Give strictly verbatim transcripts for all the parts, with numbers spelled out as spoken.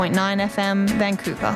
point nine F M, Vancouver.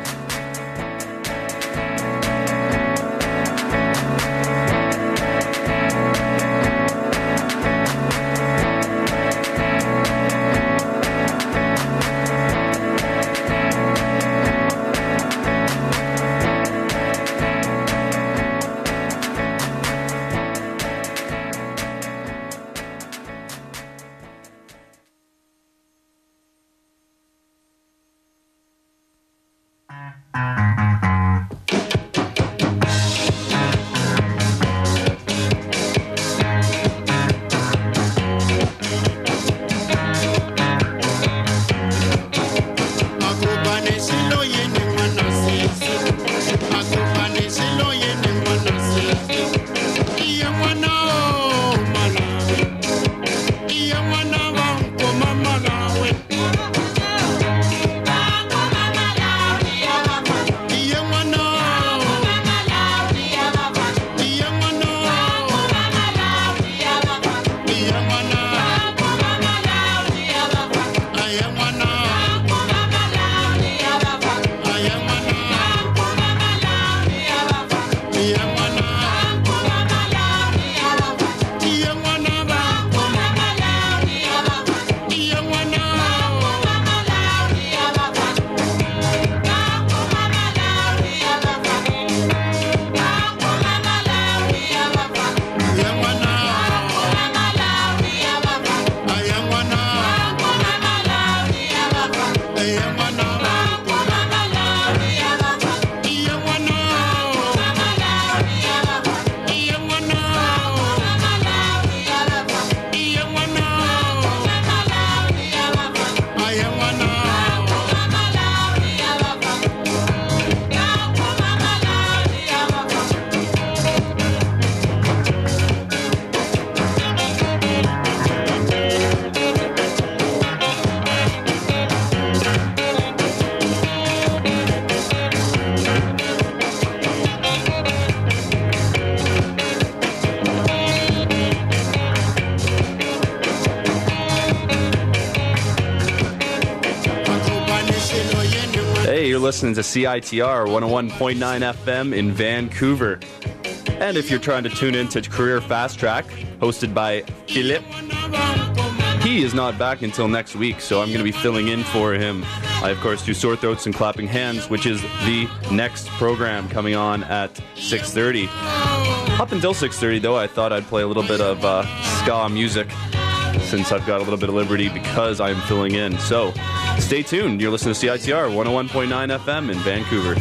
Listening to C I T R one oh one point nine F M in Vancouver. And if you're trying to tune in to Career Fast Track, hosted by Philip, he is not back until next week, so I'm going to be filling in for him. I, of course, do Sore Throats and Clapping Hands, which is the next program coming on at six thirty. Up until six thirty, though, I thought I'd play a little bit of uh, ska music, since I've got a little bit of liberty because I'm filling in. So, stay tuned. You're listening to C I T R one oh one point nine F M in Vancouver.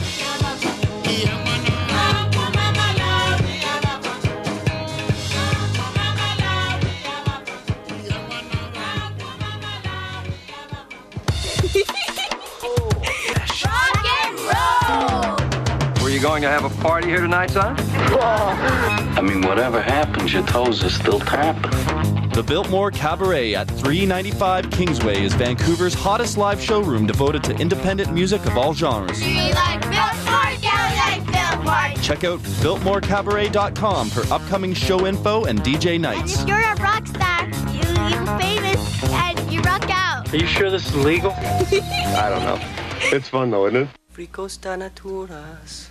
Rock and roll! Were you going to have a party here tonight, son? I mean, whatever happens, your toes are still tapping. The Biltmore Cabaret at three ninety-five Kingsway is Vancouver's hottest live showroom devoted to independent music of all genres. Do you like Biltmore? Yeah, we like Biltmore. Check out biltmore cabaret dot com for upcoming show info and D J And nights. if you're a rock star, you, you're famous, and you rock out. Are you sure this is legal? I don't know. It's fun, though, isn't it? Fricos Tanaturas.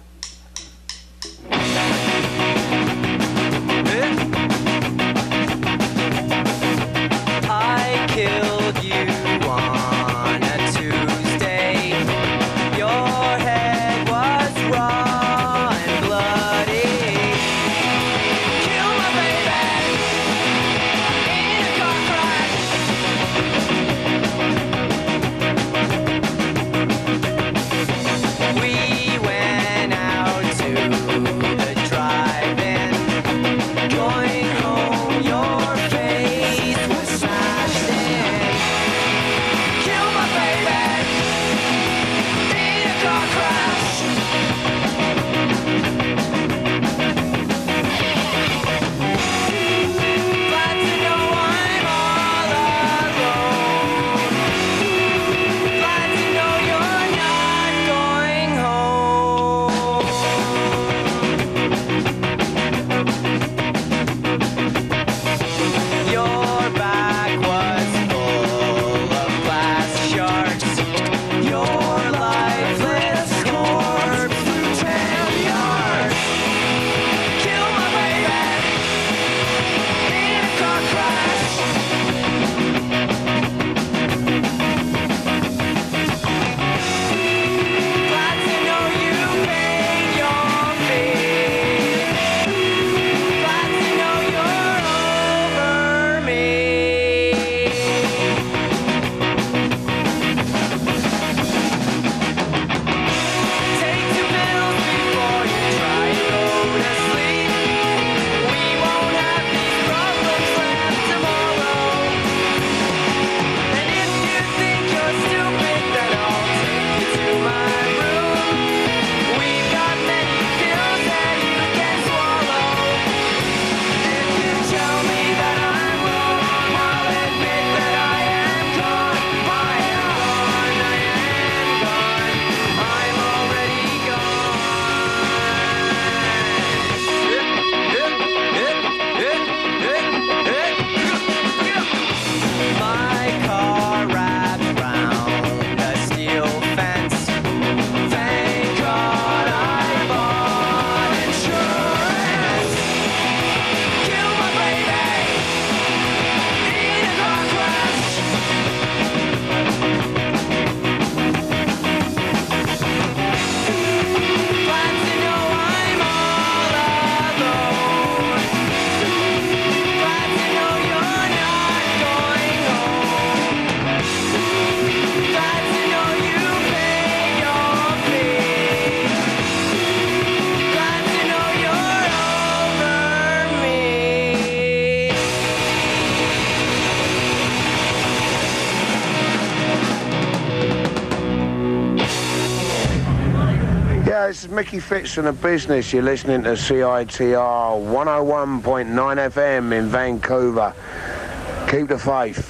I killed you on a Tuesday. Your head was raw and bloody. Kill my baby in a car crash. We went out to the drive-in, joined is Mickey Fitz and the Business. You're listening to C I T R one oh one point nine F M in Vancouver. Keep the faith.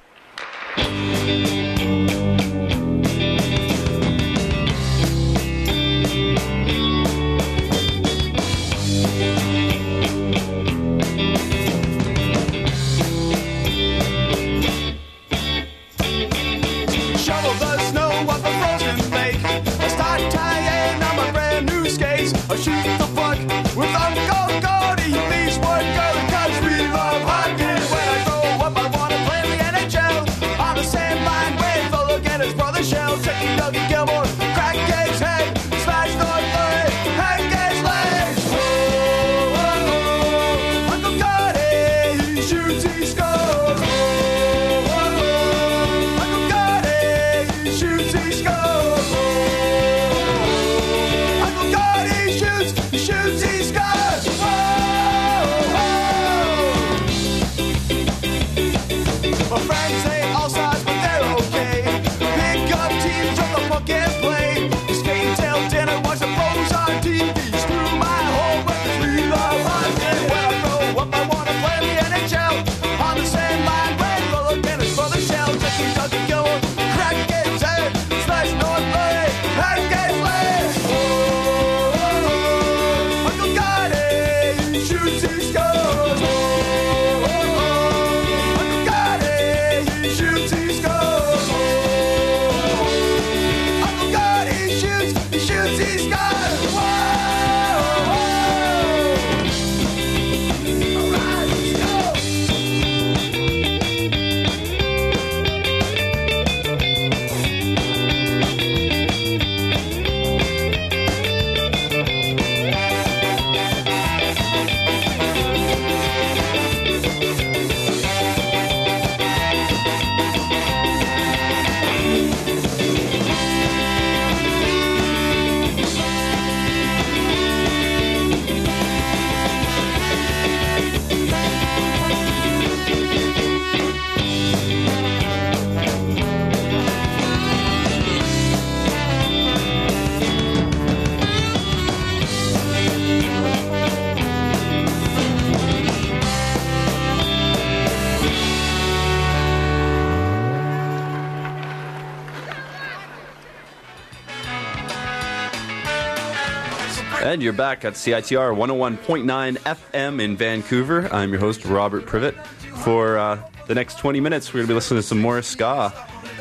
And you're back at C I T R one oh one point nine F M in Vancouver. I'm your host, Robert Privet. For uh, the next twenty minutes, we're going to be listening to some more ska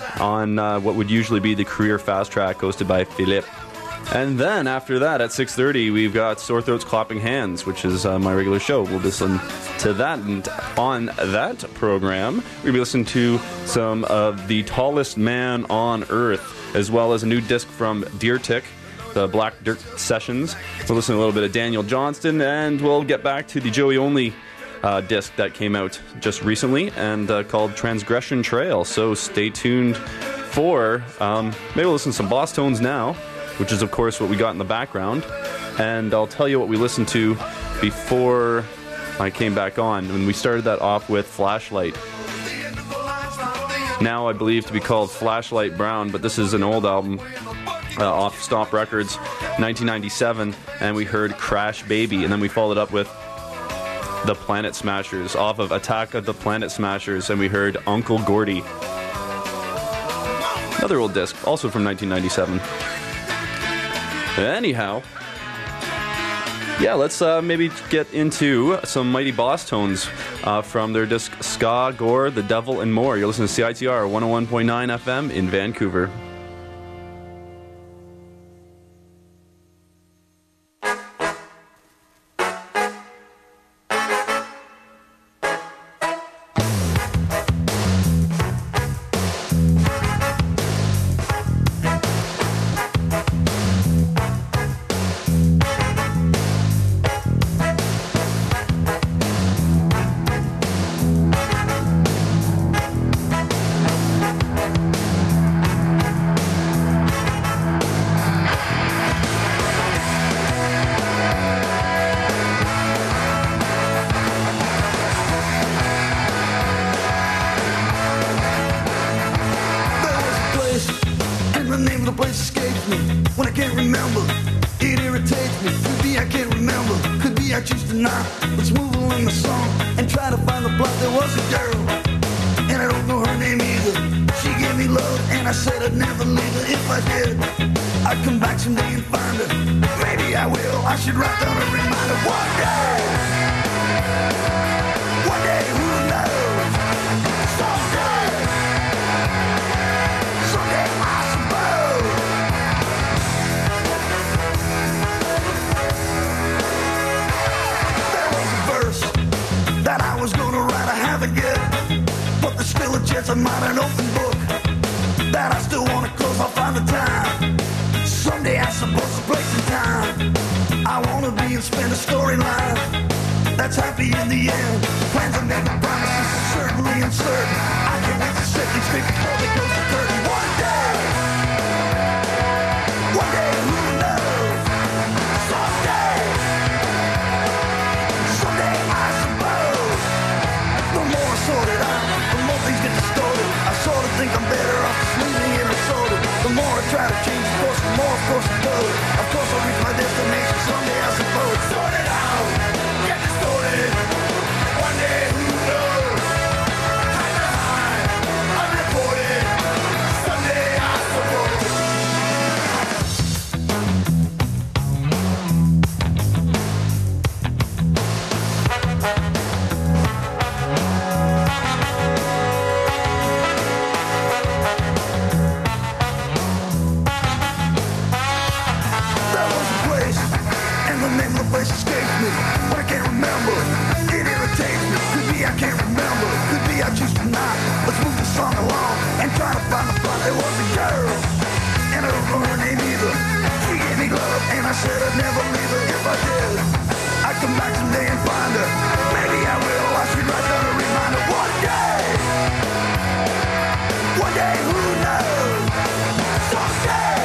on uh, what would usually be the Career Fast Track hosted by Philippe. And then after that, at six thirty, we've got Sore Throats Clapping Hands, which is uh, my regular show. We'll listen to that. And on that program, we're going to be listening to some of The Tallest Man on Earth, as well as a new disc from Deer Tick, the Black Dirt Sessions. We'll listen to a little bit of Daniel Johnston, and we'll get back to the Joey Only uh, disc that came out just recently and uh, called Transgression Trail. So stay tuned for, um, maybe we'll listen to some Boss Tones now, which is, of course, what we got in the background. And I'll tell you what we listened to before I came back on, when we started that off with Flashlight. Now I believe to be called Flashlight Brown, but this is an old album uh, off Stomp Records, nineteen ninety-seven, and we heard Crash Baby, and then we followed up with The Planet Smashers off of Attack of the Planet Smashers, and we heard Uncle Gordy. Another old disc, also from nineteen ninety-seven. Anyhow, yeah, let's uh, maybe get into some Mighty Boss Tones uh, from their disc Ska, Gore, The Devil, and More. You're listening to C I T R one oh one point nine F M in Vancouver. escapes me when I can't remember. It irritates me. Could be I can't remember. Could be I choose to not. Let's move along the song and try to find the plot. There was a girl, and I don't know her name either. She gave me love, and I said I'd never leave her. If I did, I'd come back someday and find her. Maybe I will. I should write down a reminder. One day, one day, who knows? Someday, someday I suppose. There was a verse that I was gonna write. I haven't yet, but there's still a chance I'm not an open book that I still wanna close. I'll find the time. Someday I suppose the place and time. I wanna be and spend a storyline that's happy in the end. Plans are never promises are certainly uncertain. I can't wait to set things straight before they close the curtain. One day, one day, who knows? Someday, someday I suppose. The more I sort it out, the more things get distorted. I sort of think I'm better off just leaving it unsorted. The more I try to change the course, the more of course I go. Of course I'll reach my destination someday I suppose. Sort it out, get distorted. One day, who knows? Hide behind, unreported. Someday I suppose. There was a place, and the name of the place escapes me, but I can't remember. It irritates me. Could be I can't remember. Could be I choose to not. Let's move the song along and try to find the plot. There was a girl, and I don't know her name either. She gave me love, and I said I'd never leave her. If I did, I'd come back someday and find her. Maybe I will. I should write down a reminder. One day, one day, who knows? Someday,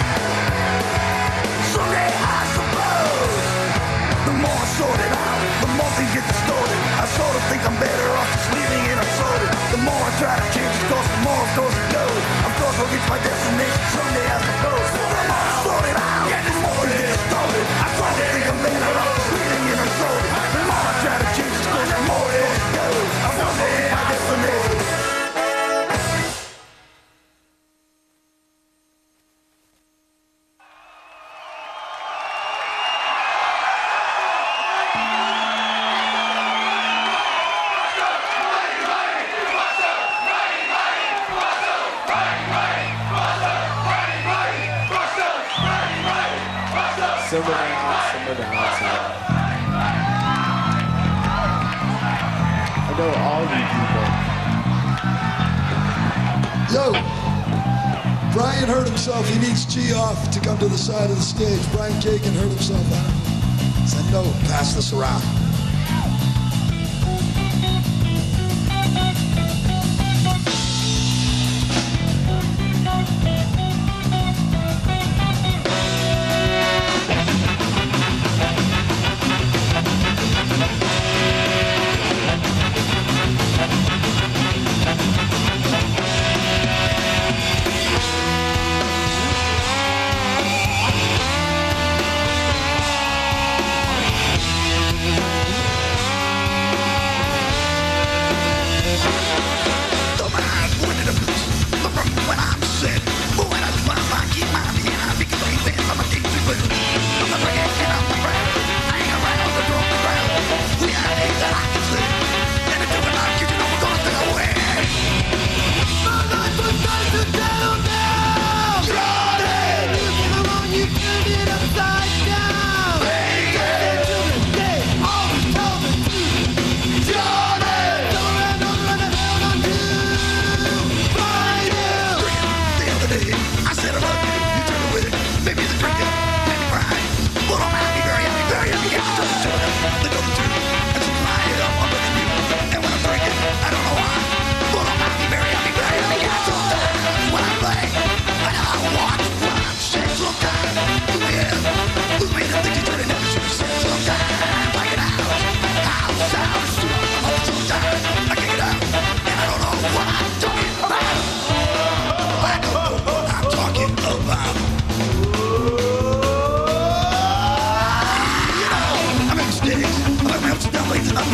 someday I suppose. The more I sort it out, the more things get distorted. I sort of think I'm better off just leaving it unsorted. The more I try to change the course, the more of course it goes. Of course I'll reach my destination someday I suppose. The more I sort it out, the more things get distorted. I sort of think I'm better off just leaving it unsorted. The more I try to change the course, the more of course it goes. Of course I'll reach my destination. Simmer down, simmer down, simmer down. I know all you people. Yo, Brian hurt himself. He needs G off to come to the side of the stage. Brian Kagan hurt himself out. Said no, pass this around.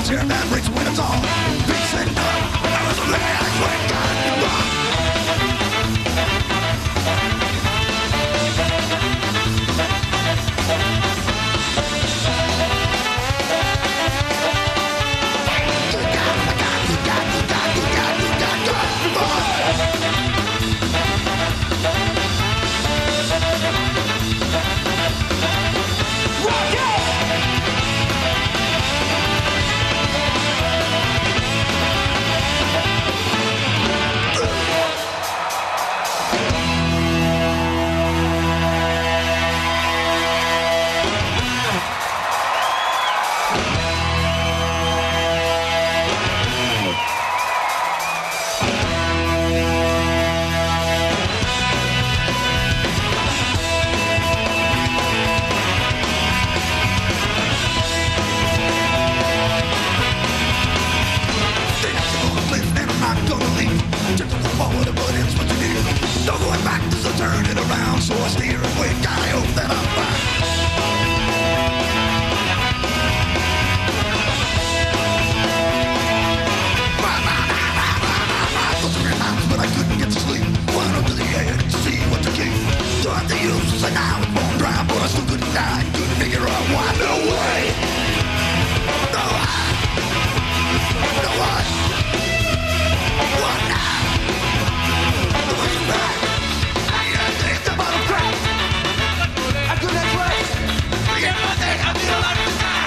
scared that brings when it's all peace and done. I was a man when God is wrong. So I steer and wait, God, I hope that I'm back. But I couldn't get to sleep. Went up to the edge to see what to keep. Tried to use and now it's bone dry, but I still couldn't die. Couldn't figure out why. No way. No I. No I. What now? The way is back. I gotta take the bottom crack. I couldn't wait. Forget my thing. I feel like the time.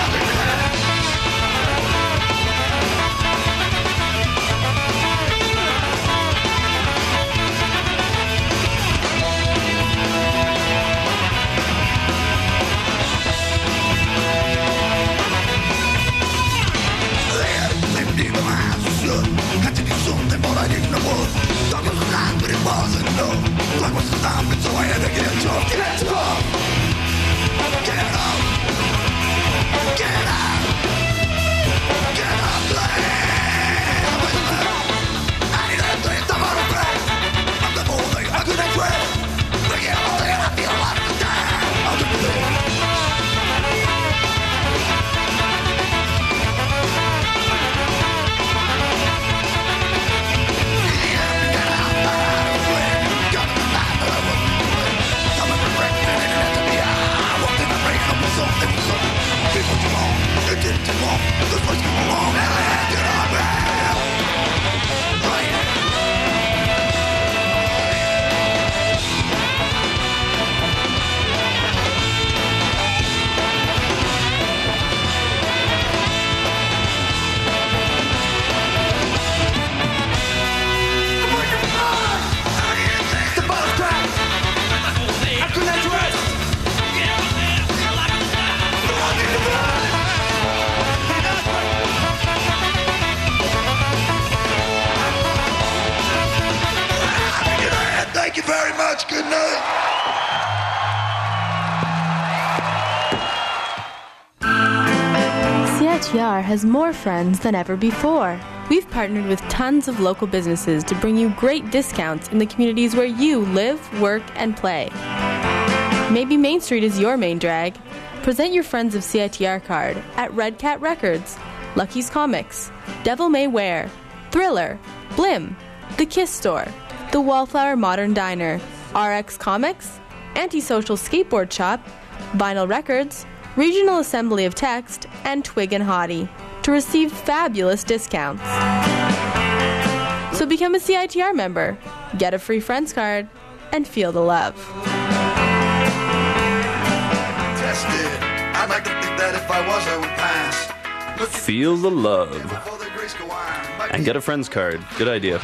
Had to do something, but I didn't know what. Thought it was a lie, but it wasn't enough. Like was the time, so I had to get tough. Get tough. Get up. Get up. Get up, I need to play the bottom breath. I'm the whole thing, I couldn't quit. Forget all that, I feel like the time. I'll do it. It didn't take long, this place came along and I had to get on back. The bottom crack. I couldn't rest. Thank you very much. Good night. C I T R has more friends than ever before. We've partnered with tons of local businesses to bring you great discounts in the communities where you live, work, and play. Maybe Main Street is your main drag. Present your Friends of C I T R card at Red Cat Records, Lucky's Comics, Devil May Wear, Thriller, Blim, The Kiss Store, The Wallflower Modern Diner, R X Comics, Antisocial Skateboard Shop, Vinyl Records, Regional Assembly of Text, and Twig and Hottie to receive fabulous discounts. So become a C I T R member, get a free Friends card, and feel the love. Tested. I'd like to think that if I was, I would pass. Feel the love. And get a Friends card. Good idea.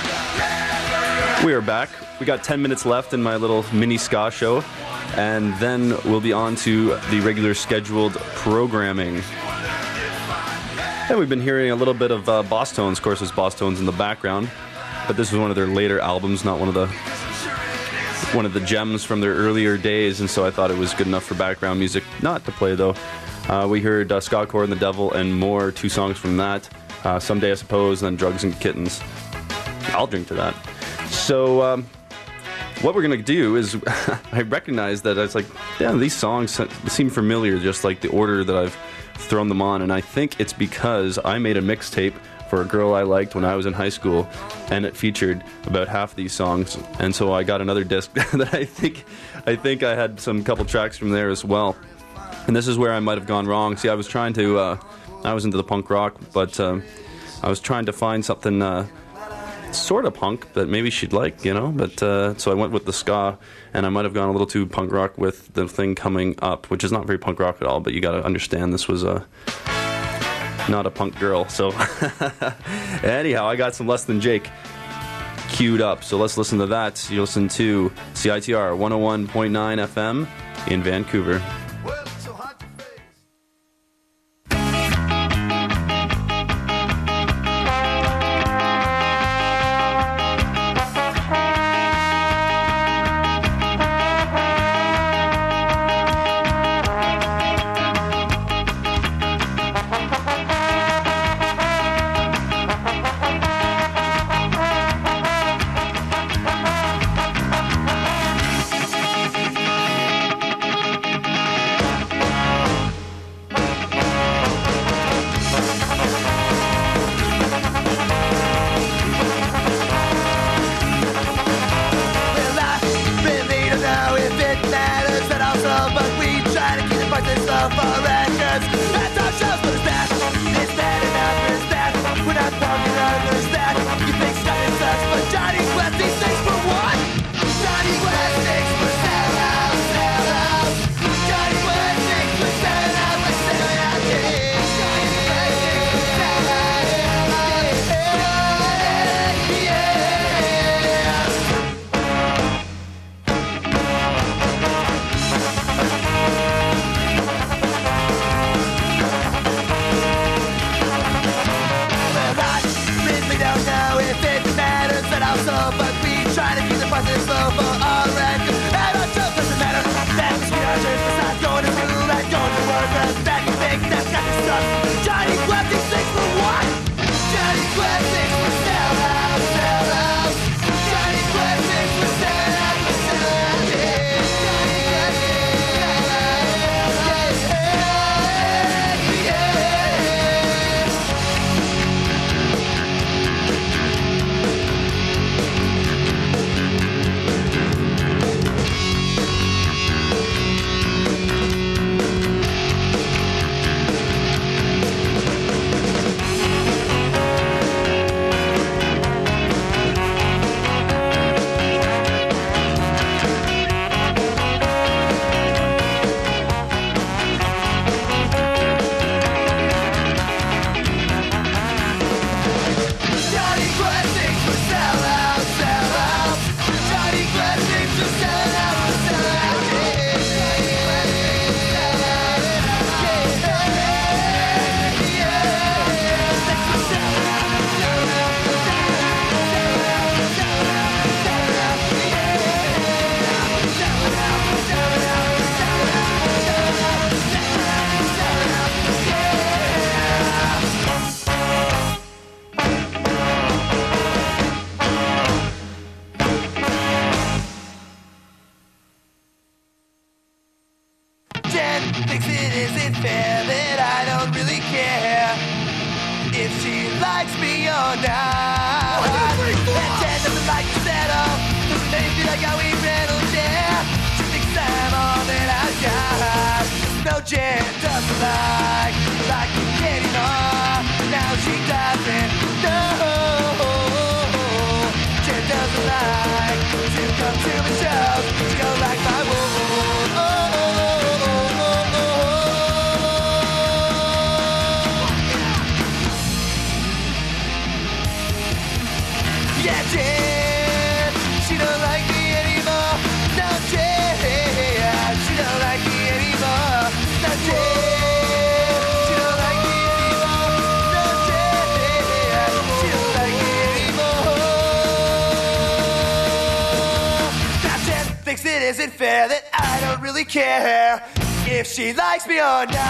We are back. We got ten minutes left in my little mini ska show, and then we'll be on to the regular scheduled programming. And we've been hearing a little bit of uh, Boss Tones. Of course, there's Boss Tones in the background, but this is one of their later albums, not one of the one of the gems from their earlier days, and so I thought it was good enough for background music not to play, though. Uh, we heard uh, Scott Core and the Devil and More, two songs from that. Uh, Someday I Suppose, and then Drugs and Kittens. I'll drink to that. So um, what we're going to do is I recognize that I was like, damn, these songs seem familiar, just like the order that I've thrown them on, and I think it's because I made a mixtape for a girl I liked when I was in high school, and it featured about half these songs, and so I got another disc that I think I think I had some couple tracks from there as well. And this is where I might have gone wrong. See, I was trying to, uh, I was into the punk rock, but um, I was trying to find something uh, sort of punk that maybe she'd like, you know, but uh, so I went with the ska, and I might have gone a little too punk rock with the thing coming up, which is not very punk rock at all, but you got to understand this was a not a punk girl. So anyhow, I got some Less Than Jake queued up, so let's listen to that. You listen to C I T R one oh one point nine F M in Vancouver. Isn't fair that I don't really care if she likes me or not.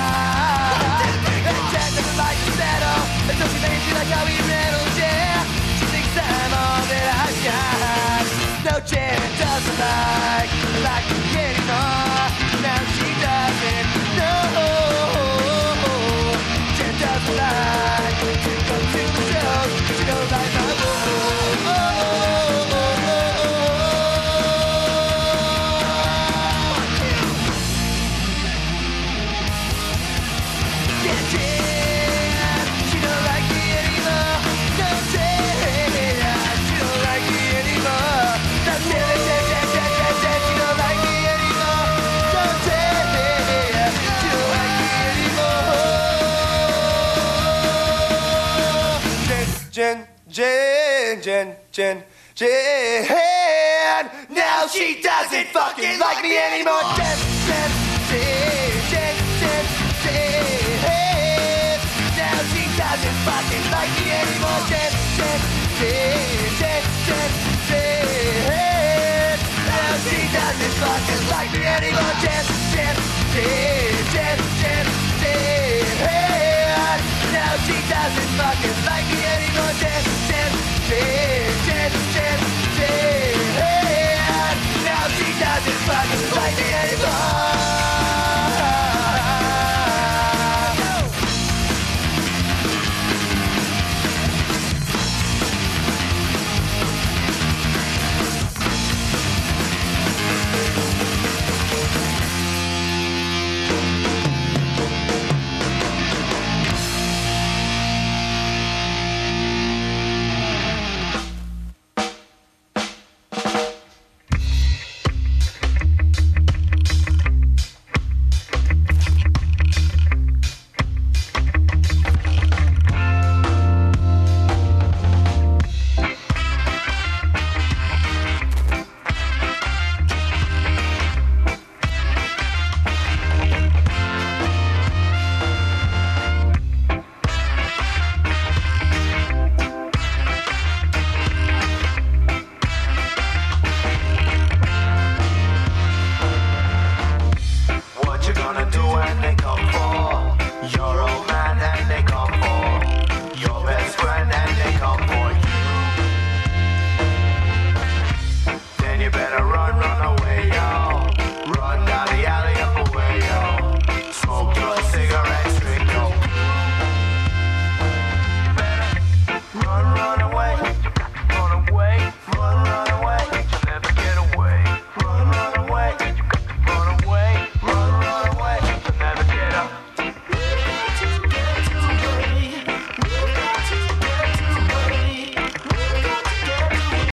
And Jen doesn't like to settle until she makes me like how we Reynolds, yeah. She thinks I'm all that I've got. No, Jen doesn't like like me anymore. Now she doesn't know. Jen, Jen, Jen, Jen. Now she doesn't fucking like me anymore. Jen, Jen, Jen, Jen, Jen, Jen. Now she doesn't fucking like me anymore. Jen, Jen, Jen, Jen, Jen, Jen. Now she doesn't fucking like me anymore. Jen, Jen, Jen, Jen, Jen, Jen. Now she doesn't fucking like me anymore. Jen, Jen, Jen, Jen, Jen, Jen. Now she doesn't fucking